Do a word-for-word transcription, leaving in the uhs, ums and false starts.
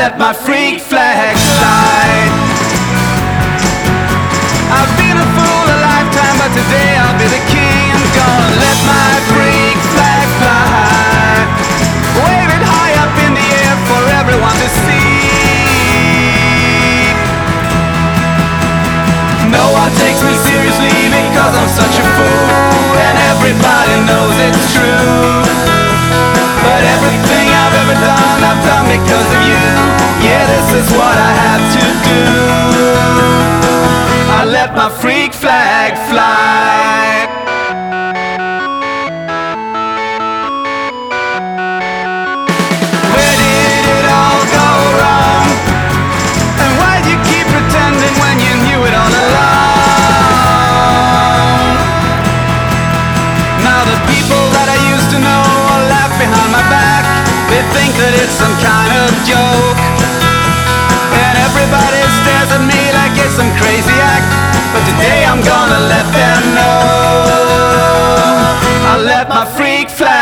let my freak flag fly. I've been a fool a lifetime, but today I'll be the king. I'm gonna let my freak flag fly. Wave it high up in the air for everyone to see. No one takes me seriously because I'm such a fool, and everybody knows it's true. But everything I've ever done, I've done because of you. Yeah, this is what I have to do. I let my freak flag fly. Where did it all go wrong? And why'd you keep pretending when you knew it all along? Now the people that I used to know all laugh behind my back. They think that it's some kind of joke, and everybody stares at me like it's some crazy act. But today I'm gonna let them know I let my freak flag